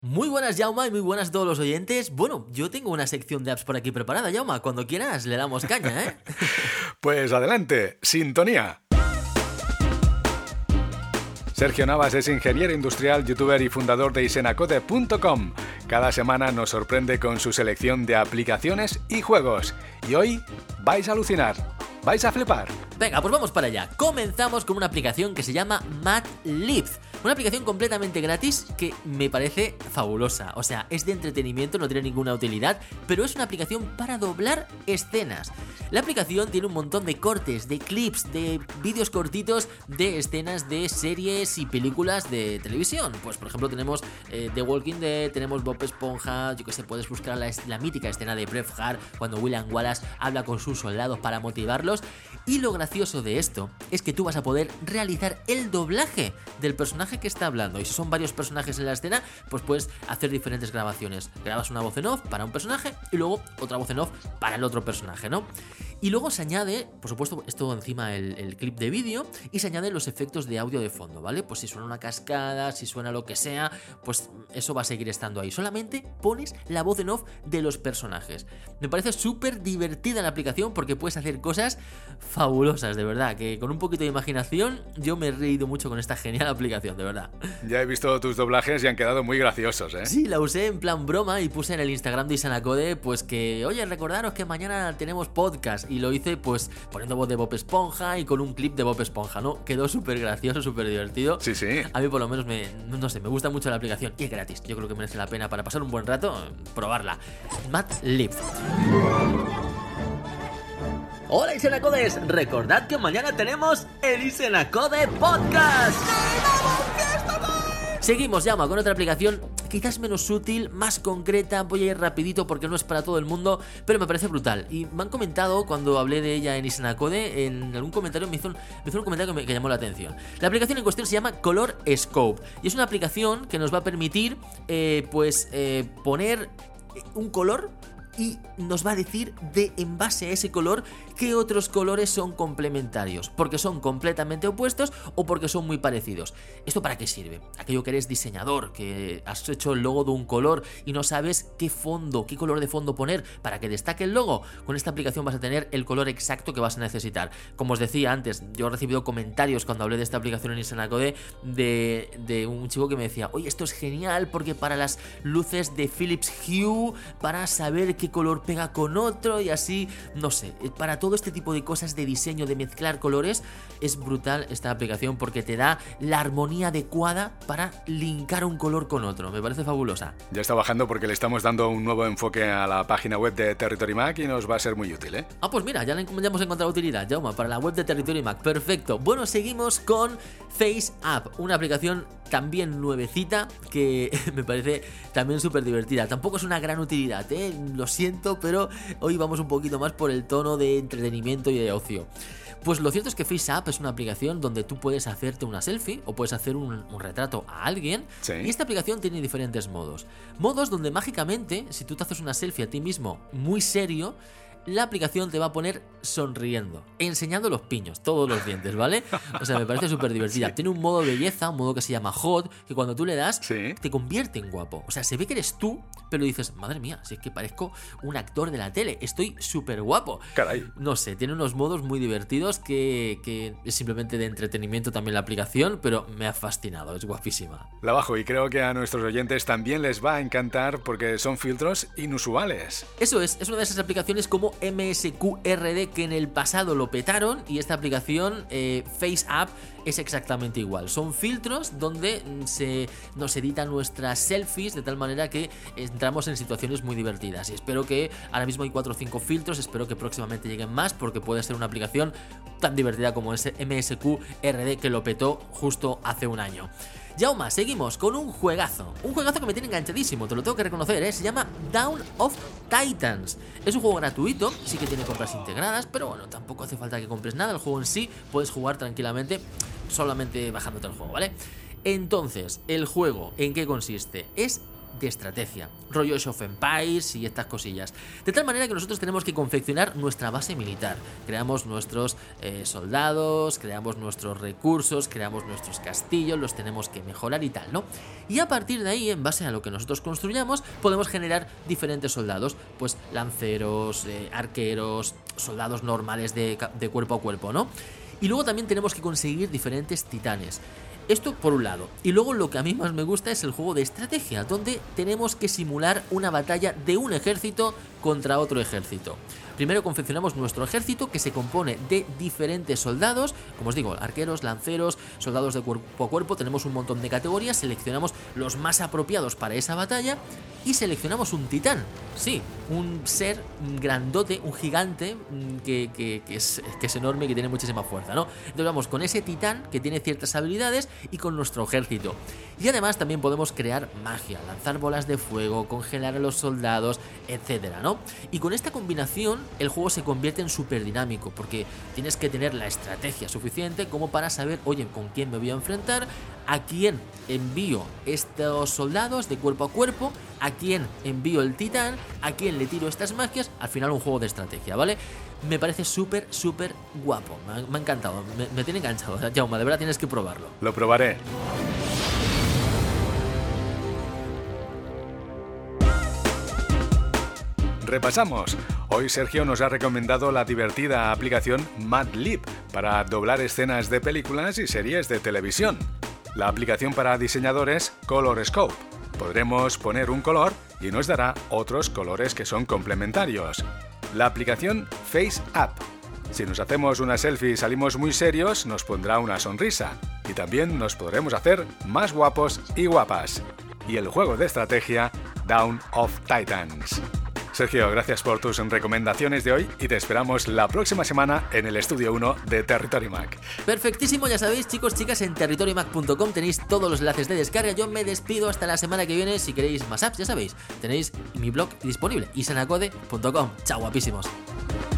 Muy buenas, Jauma, y muy buenas a todos los oyentes. Bueno, yo tengo una sección de apps por aquí preparada, Jauma. Cuando quieras le damos caña, ¿eh? Pues adelante, sintonía. Sergio Navas es ingeniero industrial, youtuber y fundador de isenacode.com. Cada semana nos sorprende con su selección de aplicaciones y juegos. Y hoy vais a alucinar, vais a flipar. Venga, pues vamos para allá. Comenzamos con una aplicación que se llama Madlib. Una aplicación completamente gratis que me parece fabulosa. O sea, es de entretenimiento, no tiene ninguna utilidad, pero es una aplicación para doblar escenas. La aplicación tiene un montón de cortes, de clips, de vídeos cortitos de escenas de series y películas de televisión. Pues por ejemplo tenemos The Walking Dead, tenemos Bob Esponja, yo que sé, puedes buscar la mítica escena de Braveheart cuando William Wallace habla con sus soldados para motivarlos. Y lo gracioso de esto es que tú vas a poder realizar el doblaje del personaje que está hablando. Y si son varios personajes en la escena, pues puedes hacer diferentes grabaciones. Grabas una voz en off para un personaje y luego otra voz en off para el otro personaje, ¿no? Y luego se añade, por supuesto, esto encima el clip de vídeo, y se añaden los efectos de audio de fondo, ¿vale? Pues si suena una cascada, si suena lo que sea, pues eso va a seguir estando ahí. Solamente pones la voz en off de los personajes. Me parece súper divertida la aplicación porque puedes hacer cosas fabulosas, de verdad, que con un poquito de imaginación yo me he reído mucho con esta genial aplicación, de verdad. Ya he visto tus doblajes y han quedado muy graciosos, ¿eh? Sí, la usé en plan broma y puse en el Instagram de Isenacode pues que, oye, recordaros que mañana tenemos podcast. Y lo hice pues poniendo voz de Bob Esponja y con un clip de Bob Esponja, ¿no? Quedó súper gracioso, súper divertido. Sí, sí. A mí por lo menos me gusta mucho la aplicación y es gratis. Yo creo que merece la pena para pasar un buen rato probarla. Madlib. Hola Isenacodes, recordad que mañana tenemos el Isenacode Podcast. Seguimos, Llama, con otra aplicación quizás menos útil, más concreta. Voy a ir rapidito porque no es para todo el mundo, pero me parece brutal. Y me han comentado cuando hablé de ella en Isenacode, en algún comentario me hizo un comentario que llamó la atención. La aplicación en cuestión se llama Color Scope y es una aplicación que nos va a permitir poner un color y nos va a decir en base a ese color qué otros colores son complementarios, porque son completamente opuestos o porque son muy parecidos. ¿Esto para qué sirve? Aquello que eres diseñador, que has hecho el logo de un color y no sabes qué color de fondo poner para que destaque el logo. Con esta aplicación vas a tener el color exacto que vas a necesitar. Como os decía antes, yo he recibido comentarios cuando hablé de esta aplicación en Isenacode de un chico que me decía, oye, esto es genial porque para las luces de Philips Hue, para saber qué color pega con otro y así, no sé, para todo este tipo de cosas de diseño, de mezclar colores, es brutal esta aplicación porque te da la armonía adecuada para linkar un color con otro. Me parece fabulosa. Ya está bajando porque le estamos dando un nuevo enfoque a la página web de Territory Mac y nos va a ser muy útil, ¿eh? Ah, pues mira, ya hemos encontrado utilidad, Jaume, para la web de Territory Mac. Perfecto. Bueno, seguimos con FaceApp, una aplicación también nuevecita que me parece también súper divertida. Tampoco es una gran utilidad, lo siento, pero hoy vamos un poquito más por el tono de entretenimiento y de ocio. Pues lo cierto es que FaceApp es una aplicación donde tú puedes hacerte una selfie o puedes hacer un retrato a alguien. Sí. Y esta aplicación tiene diferentes modos. Modos donde mágicamente, si tú te haces una selfie a ti mismo muy serio, la aplicación te va a poner sonriendo, enseñando los piños, todos los dientes, ¿vale? O sea, me parece súper divertida. Sí. Tiene un modo belleza, un modo que se llama Hot, que cuando tú le das, sí, te convierte en guapo. O sea, se ve que eres tú, pero dices, madre mía, si es que parezco un actor de la tele, estoy súper guapo. Caray. No sé, tiene unos modos muy divertidos que es simplemente de entretenimiento también la aplicación, pero me ha fascinado, es guapísima. La bajo y creo que a nuestros oyentes también les va a encantar porque son filtros inusuales. Eso es una de esas aplicaciones como MSQRD que en el pasado lo petaron y esta aplicación FaceApp es exactamente igual. Son filtros donde nos editan nuestras selfies de tal manera que entramos en situaciones muy divertidas y espero que ahora mismo hay 4 o 5 filtros, espero que próximamente lleguen más porque puede ser una aplicación tan divertida como ese MSQRD que lo petó justo hace un año. Jauma, seguimos con un juegazo que me tiene enganchadísimo, te lo tengo que reconocer, se llama Dawn of Titans. Es un juego gratuito, sí que tiene compras integradas, pero bueno, tampoco hace falta que compres nada, el juego en sí puedes jugar tranquilamente solamente bajándote el juego, ¿vale? Entonces, el juego, ¿en qué consiste? Es de estrategia, rollo Age of Empires y estas cosillas. De tal manera que nosotros tenemos que confeccionar nuestra base militar. Creamos nuestros soldados, creamos nuestros recursos, creamos nuestros castillos, los tenemos que mejorar y tal, ¿no? Y a partir de ahí, en base a lo que nosotros construyamos, podemos generar diferentes soldados, pues lanceros, arqueros, soldados normales de cuerpo a cuerpo, ¿no? Y luego también tenemos que conseguir diferentes titanes. Esto por un lado. Y luego lo que a mí más me gusta es el juego de estrategia, donde tenemos que simular una batalla de un ejército contra otro ejército. Primero confeccionamos nuestro ejército, que se compone de diferentes soldados, como os digo, arqueros, lanceros, soldados de cuerpo a cuerpo. Tenemos un montón de categorías, seleccionamos los más apropiados para esa batalla y seleccionamos un titán. Sí, un ser grandote, un gigante que es enorme y que tiene muchísima fuerza, ¿no? Entonces vamos con ese titán que tiene ciertas habilidades y con nuestro ejército. Y además también podemos crear magia, lanzar bolas de fuego, congelar a los soldados, etcétera, ¿no? Y con esta combinación el juego se convierte en súper dinámico, porque tienes que tener la estrategia suficiente como para saber, oye, con quién me voy a enfrentar, a quién envío estos soldados de cuerpo a cuerpo, a quién envío el titán, a quién le tiro estas magias. Al final un juego de estrategia, ¿vale? Me parece súper guapo, me ha encantado, me tiene enganchado. Jaume, de verdad tienes que probarlo. Lo probaré. Repasamos. Hoy Sergio nos ha recomendado la divertida aplicación Madlib para doblar escenas de películas y series de televisión. La aplicación para diseñadores ColorScope. Podremos poner un color y nos dará otros colores que son complementarios. La aplicación FaceApp. Si nos hacemos una selfie y salimos muy serios, nos pondrá una sonrisa. Y también nos podremos hacer más guapos y guapas. Y el juego de estrategia Dawn of Titans. Sergio, gracias por tus recomendaciones de hoy y te esperamos la próxima semana en el Estudio 1 de Territory Mac. Perfectísimo, ya sabéis, chicos, chicas, en territorymac.com tenéis todos los enlaces de descarga. Yo me despido hasta la semana que viene. Si queréis más apps, ya sabéis, tenéis mi blog disponible, isanacode.com. Chao, guapísimos.